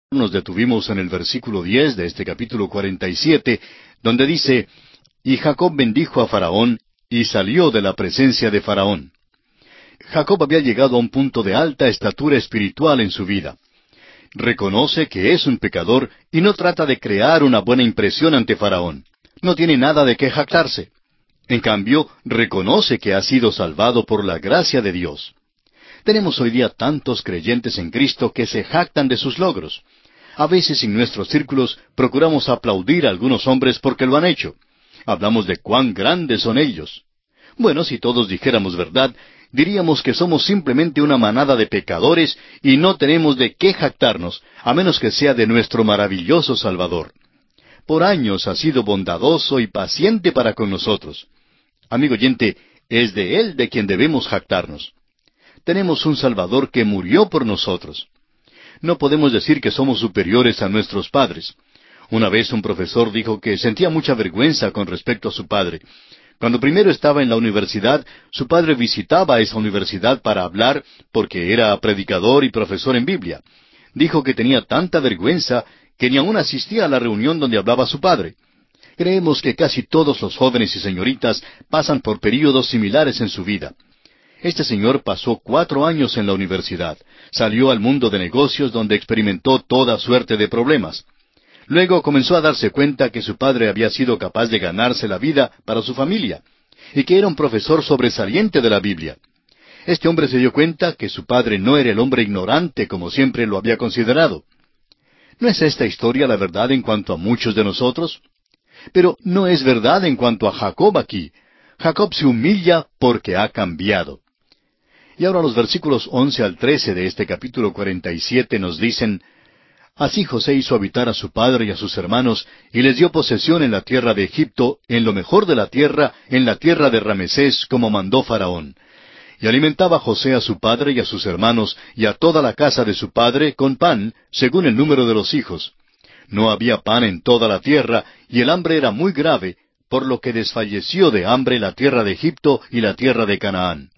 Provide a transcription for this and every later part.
Nos detuvimos en el versículo 10 de este capítulo 47, donde dice, «Y Jacob bendijo a Faraón, y salió de la presencia de Faraón». Jacob había llegado a un punto de alta estatura espiritual en su vida. Reconoce que es un pecador y no trata de crear una buena impresión ante Faraón. No tiene nada de qué jactarse. En cambio, reconoce que ha sido salvado por la gracia de Dios. Tenemos hoy día tantos creyentes en Cristo que se jactan de sus logros. A veces en nuestros círculos procuramos aplaudir a algunos hombres porque lo han hecho. Hablamos de cuán grandes son ellos. Bueno, si todos dijéramos verdad, diríamos que somos simplemente una manada de pecadores y no tenemos de qué jactarnos, a menos que sea de nuestro maravilloso Salvador. Por años ha sido bondadoso y paciente para con nosotros. Amigo oyente, es de Él de quien debemos jactarnos. Tenemos un Salvador que murió por nosotros. No podemos decir que somos superiores a nuestros padres. Una vez un profesor dijo que sentía mucha vergüenza con respecto a su padre. Cuando primero estaba en la universidad, su padre visitaba esa universidad para hablar, porque era predicador y profesor en Biblia. Dijo que tenía tanta vergüenza que ni aún asistía a la reunión donde hablaba su padre. Creemos que casi todos los jóvenes y señoritas pasan por períodos similares en su vida. Este señor pasó 4 años en la universidad. Salió al mundo de negocios donde experimentó toda suerte de problemas. Luego comenzó a darse cuenta que su padre había sido capaz de ganarse la vida para su familia, y que era un profesor sobresaliente de la Biblia. Este hombre se dio cuenta que su padre no era el hombre ignorante como siempre lo había considerado. ¿No es esta historia la verdad en cuanto a muchos de nosotros? Pero no es verdad en cuanto a Jacob aquí. Jacob se humilla porque ha cambiado. Y ahora los versículos 11 al 13 de este capítulo 47 nos dicen, «Así José hizo habitar a su padre y a sus hermanos, y les dio posesión en la tierra de Egipto, en lo mejor de la tierra, en la tierra de Ramesés, como mandó Faraón. Y alimentaba José a su padre y a sus hermanos, y a toda la casa de su padre, con pan, según el número de los hijos. No había pan en toda la tierra, y el hambre era muy grave, por lo que desfalleció de hambre la tierra de Egipto y la tierra de Canaán».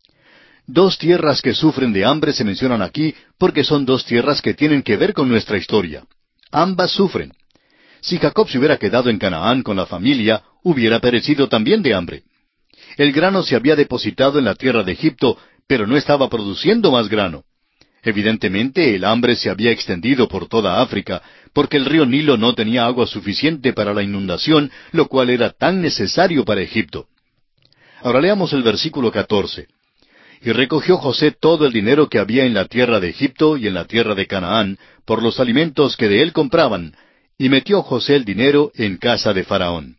Dos tierras que sufren de hambre se mencionan aquí porque son dos tierras que tienen que ver con nuestra historia. Ambas sufren. Si Jacob se hubiera quedado en Canaán con la familia, hubiera perecido también de hambre. El grano se había depositado en la tierra de Egipto, pero no estaba produciendo más grano. Evidentemente, el hambre se había extendido por toda África, porque el río Nilo no tenía agua suficiente para la inundación, lo cual era tan necesario para Egipto. Ahora leamos el versículo 14. «Y recogió José todo el dinero que había en la tierra de Egipto y en la tierra de Canaán, por los alimentos que de él compraban, y metió José el dinero en casa de Faraón».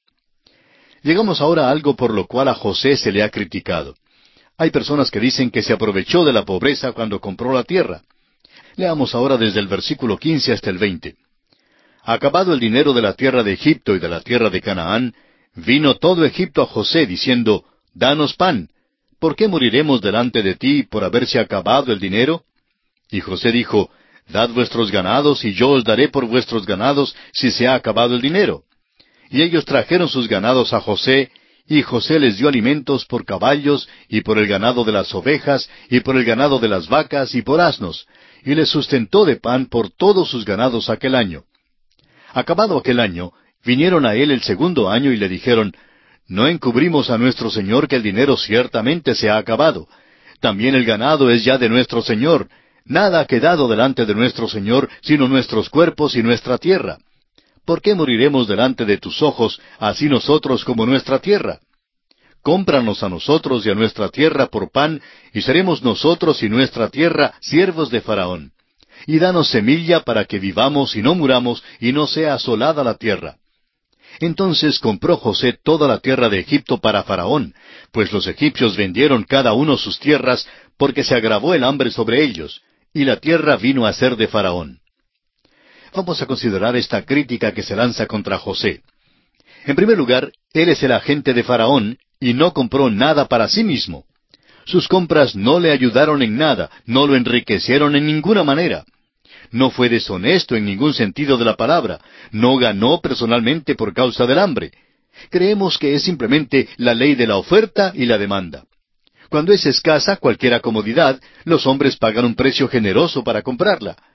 Llegamos ahora a algo por lo cual a José se le ha criticado. Hay personas que dicen que se aprovechó de la pobreza cuando compró la tierra. Leamos ahora desde el versículo 15 hasta el 20. «Acabado el dinero de la tierra de Egipto y de la tierra de Canaán, vino todo Egipto a José, diciendo, Danos pan. ¿Por qué moriremos delante de ti por haberse acabado el dinero? Y José dijo, Dad vuestros ganados, y yo os daré por vuestros ganados si se ha acabado el dinero. Y ellos trajeron sus ganados a José, y José les dio alimentos por caballos, y por el ganado de las ovejas, y por el ganado de las vacas, y por asnos, y les sustentó de pan por todos sus ganados aquel año. Acabado aquel año, vinieron a él el segundo año y le dijeron, No encubrimos a nuestro señor que el dinero ciertamente se ha acabado. También el ganado es ya de nuestro señor. Nada ha quedado delante de nuestro señor, sino nuestros cuerpos y nuestra tierra. ¿Por qué moriremos delante de tus ojos, así nosotros como nuestra tierra? Cómpranos a nosotros y a nuestra tierra por pan, y seremos nosotros y nuestra tierra siervos de Faraón. Y danos semilla para que vivamos y no muramos, y no sea asolada la tierra. Entonces compró José toda la tierra de Egipto para Faraón, pues los egipcios vendieron cada uno sus tierras, porque se agravó el hambre sobre ellos, y la tierra vino a ser de Faraón. Vamos a considerar esta crítica que se lanza contra José. En primer lugar, él es el agente de Faraón, y no compró nada para sí mismo. Sus compras no le ayudaron en nada, no lo enriquecieron en ninguna manera. No fue deshonesto en ningún sentido de la palabra, no ganó personalmente por causa del hambre. Creemos que es simplemente la ley de la oferta y la demanda. Cuando es escasa cualquier comodidad, los hombres pagan un precio generoso para comprarla.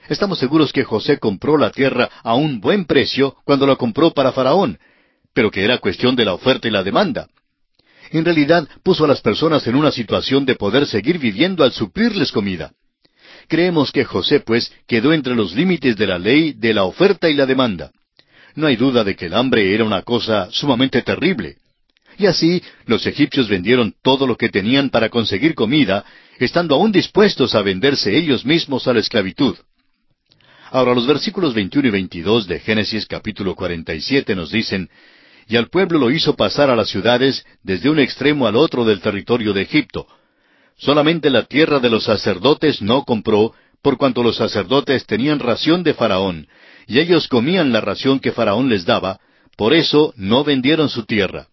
Estamos seguros que José compró la tierra a un buen precio cuando la compró para Faraón, pero que era cuestión de la oferta y la demanda. En realidad, puso a las personas en una situación de poder seguir viviendo al suplirles comida. Creemos que José, pues, quedó entre los límites de la ley de la oferta y la demanda. No hay duda de que el hambre era una cosa sumamente terrible. Y así, los egipcios vendieron todo lo que tenían para conseguir comida, estando aún dispuestos a venderse ellos mismos a la esclavitud. Ahora, los versículos 21 y 22 de Génesis capítulo 47 nos dicen, «Y al pueblo lo hizo pasar a las ciudades desde un extremo al otro del territorio de Egipto. Solamente la tierra de los sacerdotes no compró, por cuanto los sacerdotes tenían ración de Faraón, y ellos comían la ración que Faraón les daba, por eso no vendieron su tierra».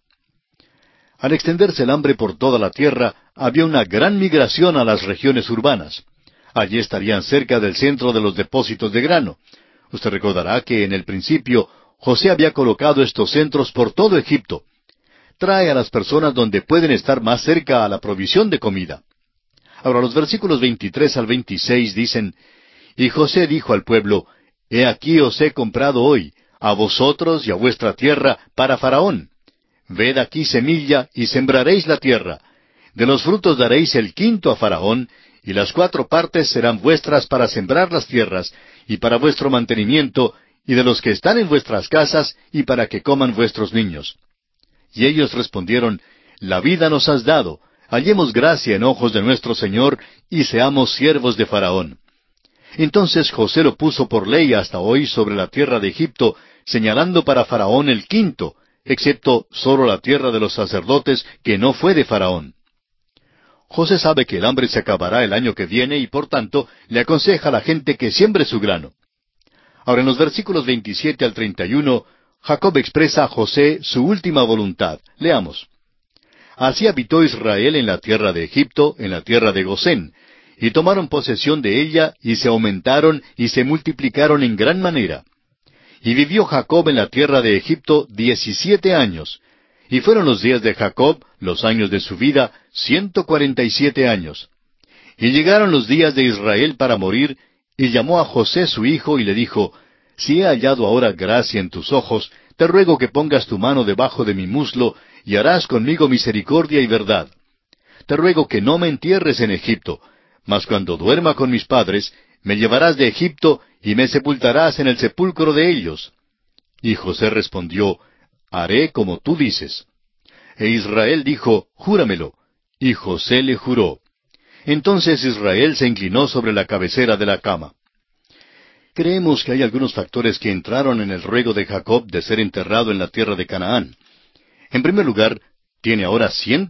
Al extenderse el hambre por toda la tierra, había una gran migración a las regiones urbanas. Allí estarían cerca del centro de los depósitos de grano. Usted recordará que en el principio José había colocado estos centros por todo Egipto. Trae a las personas donde pueden estar más cerca a la provisión de comida. Ahora los versículos 23 al 26 dicen, «Y José dijo al pueblo, He aquí os he comprado hoy, a vosotros y a vuestra tierra, para Faraón. Ved aquí semilla, y sembraréis la tierra. De los frutos daréis el quinto a Faraón, y las 4 partes serán vuestras para sembrar las tierras, y para vuestro mantenimiento, y de los que están en vuestras casas, y para que coman vuestros niños». Y ellos respondieron, «La vida nos has dado, hallemos gracia en ojos de nuestro Señor, y seamos siervos de Faraón». Entonces José lo puso por ley hasta hoy sobre la tierra de Egipto, señalando para Faraón el quinto, excepto solo la tierra de los sacerdotes, que no fue de Faraón. José sabe que el hambre se acabará el año que viene y por tanto le aconseja a la gente que siembre su grano. Ahora en los versículos 27 al 31, Jacob expresa a José su última voluntad. Leamos. «Así habitó Israel en la tierra de Egipto, en la tierra de Gosén, y tomaron posesión de ella, y se aumentaron, y se multiplicaron en gran manera. Y vivió Jacob en la tierra de Egipto 17 años, y fueron los días de Jacob, los años de su vida, 147 años. Y llegaron los días de Israel para morir, y llamó a José su hijo, y le dijo, Si he hallado ahora gracia en tus ojos, te ruego que pongas tu mano debajo de mi muslo, y harás conmigo misericordia y verdad. Te ruego que no me entierres en Egipto, mas cuando duerma con mis padres, me llevarás de Egipto, y me sepultarás en el sepulcro de ellos. Y José respondió, Haré como tú dices. E Israel dijo, Júramelo. Y José le juró. Entonces Israel se inclinó sobre la cabecera de la cama. Creemos que hay algunos factores que entraron en el ruego de Jacob de ser enterrado en la tierra de Canaán. En primer lugar, tiene ahora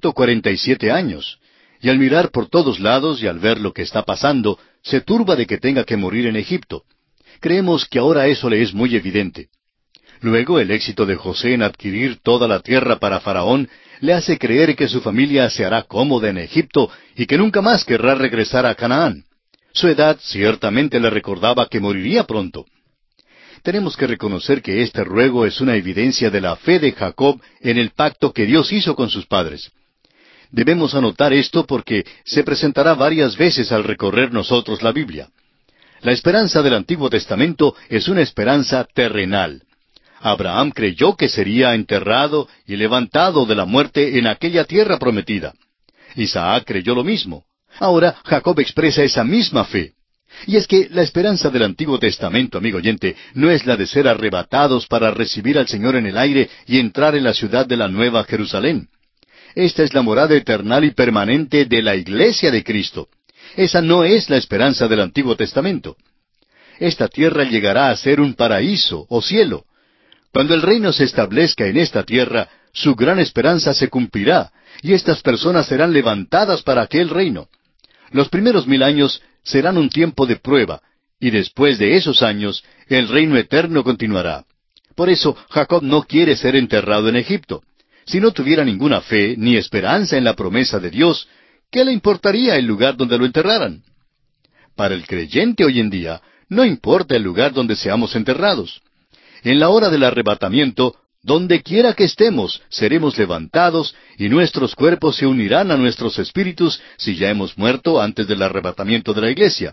147 años, y al mirar por todos lados y al ver lo que está pasando, se turba de que tenga que morir en Egipto. Creemos que ahora eso le es muy evidente. Luego, el éxito de José en adquirir toda la tierra para Faraón le hace creer que su familia se hará cómoda en Egipto y que nunca más querrá regresar a Canaán. Su edad ciertamente le recordaba que moriría pronto. Tenemos que reconocer que este ruego es una evidencia de la fe de Jacob en el pacto que Dios hizo con sus padres. Debemos anotar esto porque se presentará varias veces al recorrer nosotros la Biblia. La esperanza del Antiguo Testamento es una esperanza terrenal. Abraham creyó que sería enterrado y levantado de la muerte en aquella tierra prometida. Isaac creyó lo mismo. Ahora Jacob expresa esa misma fe. Y es que la esperanza del Antiguo Testamento, amigo oyente, no es la de ser arrebatados para recibir al Señor en el aire y entrar en la ciudad de la Nueva Jerusalén. Esta es la morada eternal y permanente de la Iglesia de Cristo. Esa no es la esperanza del Antiguo Testamento. Esta tierra llegará a ser un paraíso o cielo. Cuando el reino se establezca en esta tierra, su gran esperanza se cumplirá, y estas personas serán levantadas para aquel reino. Los primeros 1000 años serán un tiempo de prueba, y después de esos años, el reino eterno continuará. Por eso, Jacob no quiere ser enterrado en Egipto. Si no tuviera ninguna fe ni esperanza en la promesa de Dios, ¿qué le importaría el lugar donde lo enterraran? Para el creyente hoy en día, no importa el lugar donde seamos enterrados. En la hora del arrebatamiento, donde quiera que estemos, seremos levantados y nuestros cuerpos se unirán a nuestros espíritus si ya hemos muerto antes del arrebatamiento de la iglesia.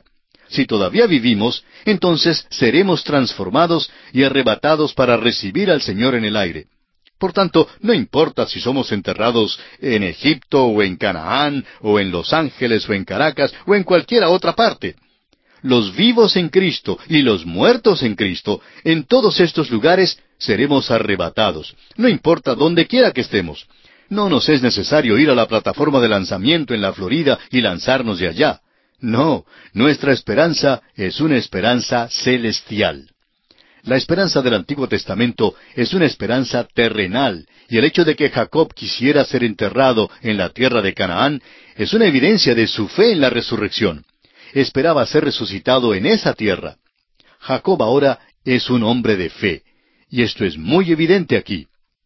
si todavía vivimos, entonces seremos transformados y arrebatados para recibir al Señor en el aire. Por tanto, no importa si somos enterrados en Egipto o en Canaán o en Los Ángeles o en Caracas o en cualquier otra parte. Los vivos en Cristo y los muertos en Cristo, en todos estos lugares seremos arrebatados. No importa dónde quiera que estemos. No nos es necesario ir a la plataforma de lanzamiento en la Florida y lanzarnos de allá. No, nuestra esperanza es una esperanza celestial. La esperanza del Antiguo Testamento es una esperanza terrenal, y el hecho de que Jacob quisiera ser enterrado en la tierra de Canaán es una evidencia de su fe en la resurrección. Esperaba ser resucitado en esa tierra. Jacob ahora es un hombre de fe, y esto es muy evidente aquí.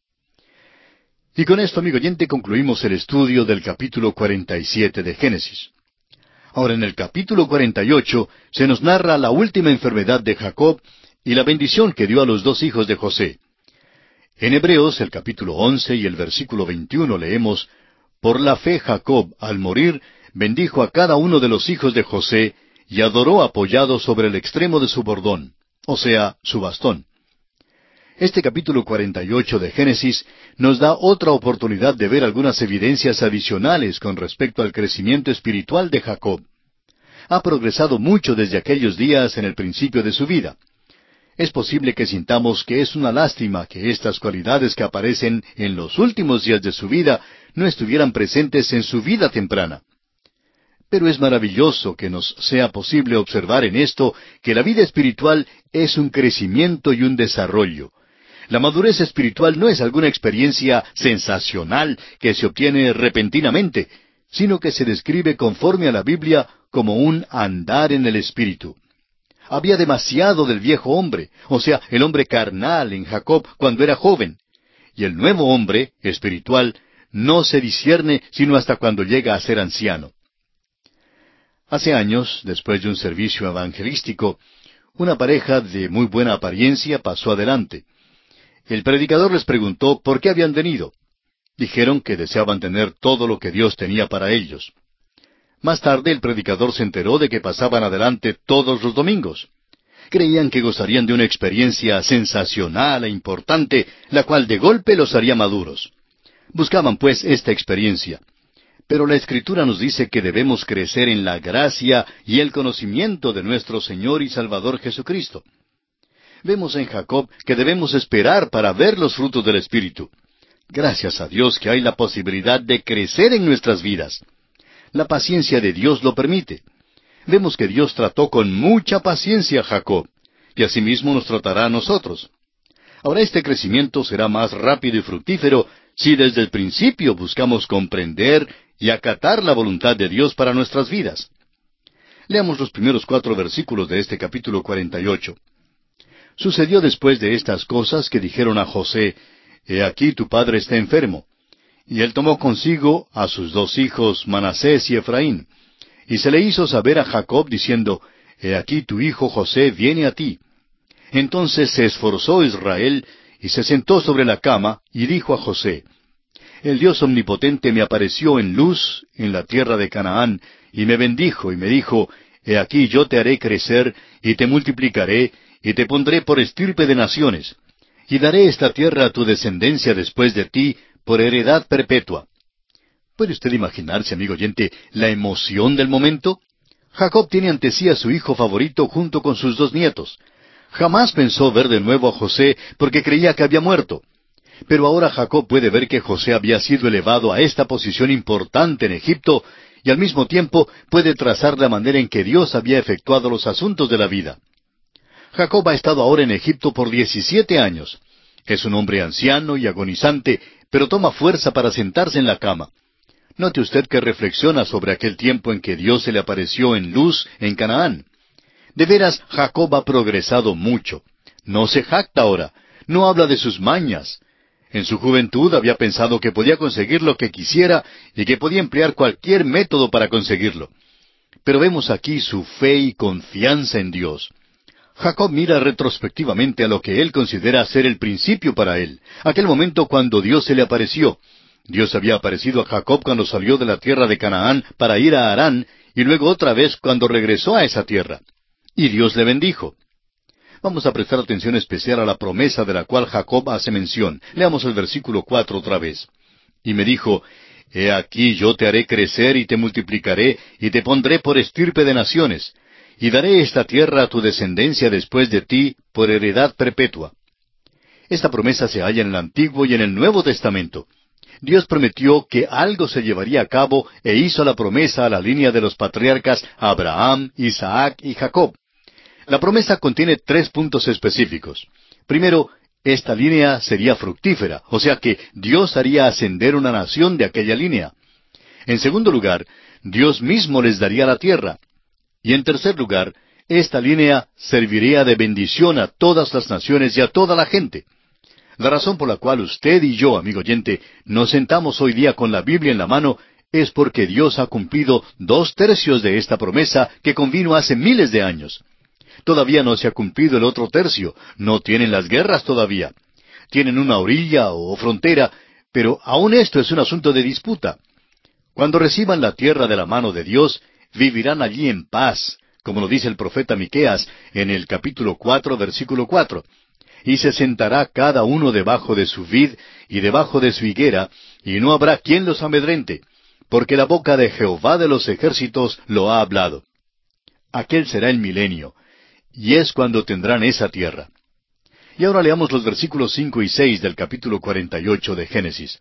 Y con esto, amigo oyente, concluimos el estudio del capítulo 47 de Génesis. Ahora, en el capítulo 48 se nos narra la última enfermedad de Jacob y la bendición que dio a los dos hijos de José. En Hebreos, el capítulo 11 y el versículo 21 leemos, «Por la fe Jacob, al morir, bendijo a cada uno de los hijos de José, y adoró apoyado sobre el extremo de su bordón», o sea, su bastón. Este capítulo 48 de Génesis nos da otra oportunidad de ver algunas evidencias adicionales con respecto al crecimiento espiritual de Jacob. Ha progresado mucho desde aquellos días en el principio de su vida. Es posible que sintamos que es una lástima que estas cualidades que aparecen en los últimos días de su vida no estuvieran presentes en su vida temprana. Pero es maravilloso que nos sea posible observar en esto que la vida espiritual es un crecimiento y un desarrollo. La madurez espiritual no es alguna experiencia sensacional que se obtiene repentinamente, sino que se describe conforme a la Biblia como un andar en el Espíritu. Había demasiado del viejo hombre, o sea, el hombre carnal en Jacob cuando era joven. Y el nuevo hombre, espiritual, no se discierne sino hasta cuando llega a ser anciano. Hace años, después de un servicio evangelístico, una pareja de muy buena apariencia pasó adelante. El predicador les preguntó por qué habían venido. Dijeron que deseaban tener todo lo que Dios tenía para ellos. Más tarde el predicador se enteró de que pasaban adelante todos los domingos. Creían que gozarían de una experiencia sensacional e importante, la cual de golpe los haría maduros. Buscaban pues esta experiencia. Pero la Escritura nos dice que debemos crecer en la gracia y el conocimiento de nuestro Señor y Salvador Jesucristo. Vemos en Jacob que debemos esperar para ver los frutos del Espíritu. Gracias a Dios que hay la posibilidad de crecer en nuestras vidas. La paciencia de Dios lo permite. Vemos que Dios trató con mucha paciencia a Jacob, y asimismo nos tratará a nosotros. Ahora este crecimiento será más rápido y fructífero si desde el principio buscamos comprender y acatar la voluntad de Dios para nuestras vidas. Leamos los primeros 4 versículos de este capítulo 48. Sucedió después de estas cosas que dijeron a José, «He aquí tu padre está enfermo». Y él tomó consigo a sus 2 hijos, Manasés y Efraín. Y se le hizo saber a Jacob diciendo, «He aquí tu hijo José viene a ti». Entonces se esforzó Israel y se sentó sobre la cama y dijo a José, «El Dios omnipotente me apareció en luz en la tierra de Canaán y me bendijo y me dijo, He aquí yo te haré crecer y te multiplicaré y te pondré por estirpe de naciones, y daré esta tierra a tu descendencia después de ti por heredad perpetua». ¿Puede usted imaginarse, amigo oyente, la emoción del momento? Jacob tiene ante sí a su hijo favorito junto con sus 2 nietos. Jamás pensó ver de nuevo a José porque creía que había muerto. Pero ahora Jacob puede ver que José había sido elevado a esta posición importante en Egipto y al mismo tiempo puede trazar la manera en que Dios había efectuado los asuntos de la vida. Jacob ha estado ahora en Egipto por 17 años. Es un hombre anciano y agonizante, pero toma fuerza para sentarse en la cama. Note usted que reflexiona sobre aquel tiempo en que Dios se le apareció en luz en Canaán. De veras, Jacob ha progresado mucho. No se jacta ahora, no habla de sus mañas. En su juventud había pensado que podía conseguir lo que quisiera y que podía emplear cualquier método para conseguirlo. Pero vemos aquí su fe y confianza en Dios. Jacob mira retrospectivamente a lo que él considera ser el principio para él, aquel momento cuando Dios se le apareció. Dios había aparecido a Jacob cuando salió de la tierra de Canaán para ir a Harán, y luego otra vez cuando regresó a esa tierra. Y Dios le bendijo. Vamos a prestar atención especial a la promesa de la cual Jacob hace mención. Leamos el versículo 4 otra vez. Y me dijo, He aquí yo te haré crecer y te multiplicaré, y te pondré por estirpe de naciones, y daré esta tierra a tu descendencia después de ti por heredad perpetua. Esta promesa se halla en el Antiguo y en el Nuevo Testamento. Dios prometió que algo se llevaría a cabo e hizo la promesa a la línea de los patriarcas Abraham, Isaac y Jacob. La promesa contiene 3 puntos específicos. Primero, esta línea sería fructífera, o sea que Dios haría ascender una nación de aquella línea. En segundo lugar, Dios mismo les daría la tierra. Y en tercer lugar, esta línea serviría de bendición a todas las naciones y a toda la gente. La razón por la cual usted y yo, amigo oyente, nos sentamos hoy día con la Biblia en la mano es porque Dios ha cumplido 2/3 de esta promesa que convino hace miles de años. Todavía no se ha cumplido el otro tercio, no tienen las guerras todavía. Tienen una orilla o frontera, pero aún esto es un asunto de disputa. Cuando reciban la tierra de la mano de Dios, vivirán allí en paz, como lo dice el profeta Miqueas en el capítulo 4, versículo 4. Y se sentará cada uno debajo de su vid y debajo de su higuera, y no habrá quien los amedrente, porque la boca de Jehová de los ejércitos lo ha hablado. Aquel será el milenio, y es cuando tendrán esa tierra. Y ahora leamos los versículos 5 y 6 del capítulo 48 de Génesis.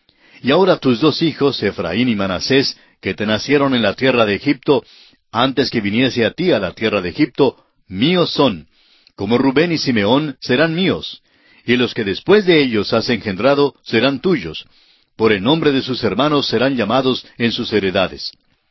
Y ahora tus 2 hijos, Efraín y Manasés, que te nacieron en la tierra de Egipto, antes que viniese a ti a la tierra de Egipto, míos son, como Rubén y Simeón serán míos, y los que después de ellos has engendrado serán tuyos, por el nombre de sus hermanos serán llamados en sus heredades.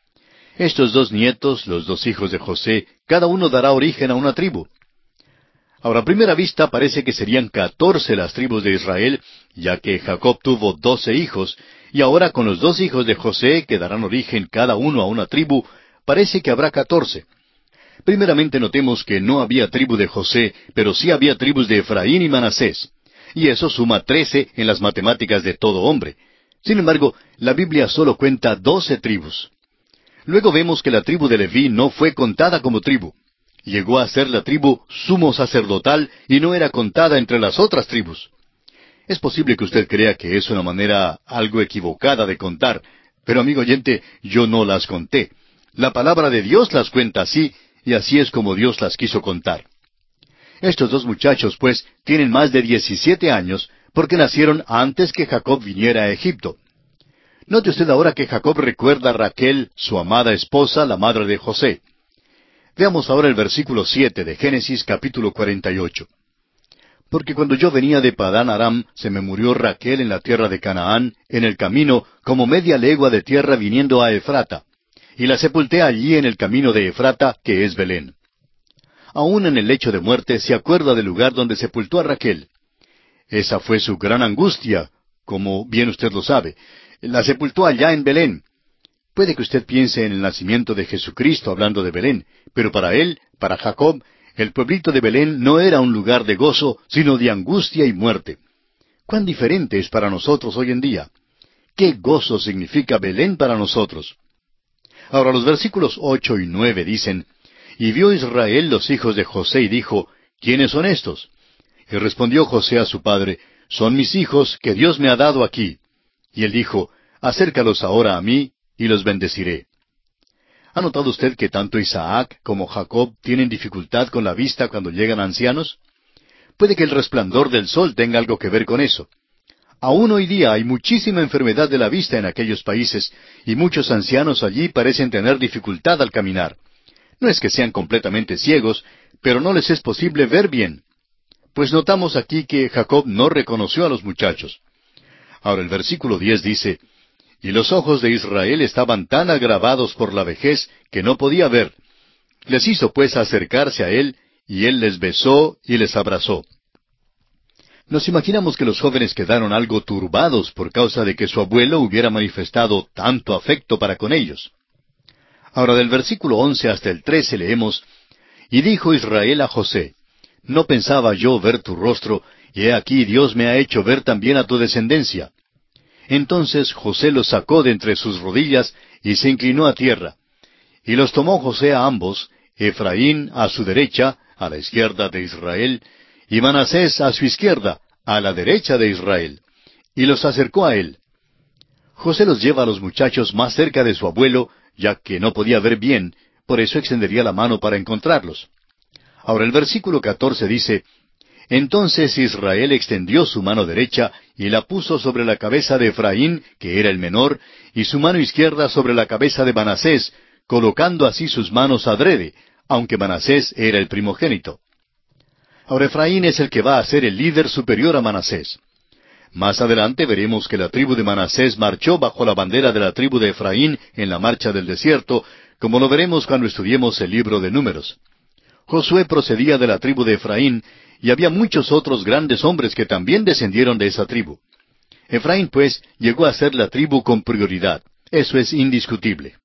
Estos 2 nietos, los 2 hijos de José, cada uno dará origen a una tribu. Ahora, a primera vista parece que serían 14 las tribus de Israel, ya que Jacob tuvo 12 hijos, y ahora con los 2 hijos de José, que darán origen cada uno a una tribu, parece que habrá 14. Primeramente notemos que no había tribu de José, pero sí había tribus de Efraín y Manasés, y eso suma 13 en las matemáticas de todo hombre. Sin embargo, la Biblia solo cuenta 12 tribus. Luego vemos que la tribu de Leví no fue contada como tribu. Llegó a ser la tribu sumo sacerdotal y no era contada entre las otras tribus. Es posible que usted crea que es una manera algo equivocada de contar, pero amigo oyente, yo no las conté. La palabra de Dios las cuenta así, y así es como Dios las quiso contar. Estos 2 muchachos, pues, tienen más de 17 años, porque nacieron antes que Jacob viniera a Egipto. Note usted ahora que Jacob recuerda a Raquel, su amada esposa, la madre de José. Veamos ahora el versículo 7 de Génesis capítulo 48. Porque cuando yo venía de Padán Aram, se me murió Raquel en la tierra de Canaán, en el camino, como media legua de tierra viniendo a Efrata. Y la sepulté allí en el camino de Efrata, que es Belén. Aún en el lecho de muerte se acuerda del lugar donde sepultó a Raquel. Esa fue su gran angustia, como bien usted lo sabe. La sepultó allá en Belén. Puede que usted piense en el nacimiento de Jesucristo hablando de Belén, pero para él, para Jacob, el pueblito de Belén no era un lugar de gozo, sino de angustia y muerte. ¿Cuán diferente es para nosotros hoy en día? ¿Qué gozo significa Belén para nosotros? Ahora los versículos 8 y 9 dicen, Y vio Israel los hijos de José y dijo, ¿Quiénes son estos? Y respondió José a su padre, Son mis hijos que Dios me ha dado aquí. Y él dijo, Acércalos ahora a mí, y los bendeciré. ¿Ha notado usted que tanto Isaac como Jacob tienen dificultad con la vista cuando llegan ancianos? Puede que el resplandor del sol tenga algo que ver con eso. Aún hoy día hay muchísima enfermedad de la vista en aquellos países, y muchos ancianos allí parecen tener dificultad al caminar. No es que sean completamente ciegos, pero no les es posible ver bien. Pues notamos aquí que Jacob no reconoció a los muchachos. Ahora el versículo 10 dice, Y los ojos de Israel estaban tan agravados por la vejez que no podía ver. Les hizo pues acercarse a él, y él les besó y les abrazó. Nos imaginamos que los jóvenes quedaron algo turbados por causa de que su abuelo hubiera manifestado tanto afecto para con ellos. Ahora del versículo 11 hasta el 13 leemos, Y dijo Israel a José, No pensaba yo ver tu rostro, y he aquí Dios me ha hecho ver también a tu descendencia. Entonces José los sacó de entre sus rodillas, y se inclinó a tierra. Y los tomó José a ambos, Efraín a su derecha, a la izquierda de Israel, y Manasés a su izquierda, a la derecha de Israel. Y los acercó a él. José los lleva a los muchachos más cerca de su abuelo, ya que no podía ver bien, por eso extendería la mano para encontrarlos. Ahora el versículo 14 dice, Entonces Israel extendió su mano derecha y la puso sobre la cabeza de Efraín, que era el menor, y su mano izquierda sobre la cabeza de Manasés, colocando así sus manos adrede, aunque Manasés era el primogénito. Ahora Efraín es el que va a ser el líder superior a Manasés. Más adelante veremos que la tribu de Manasés marchó bajo la bandera de la tribu de Efraín en la marcha del desierto, como lo veremos cuando estudiemos el libro de Números. Josué procedía de la tribu de Efraín, y había muchos otros grandes hombres que también descendieron de esa tribu. Efraín, pues, llegó a ser la tribu con prioridad. Eso es indiscutible.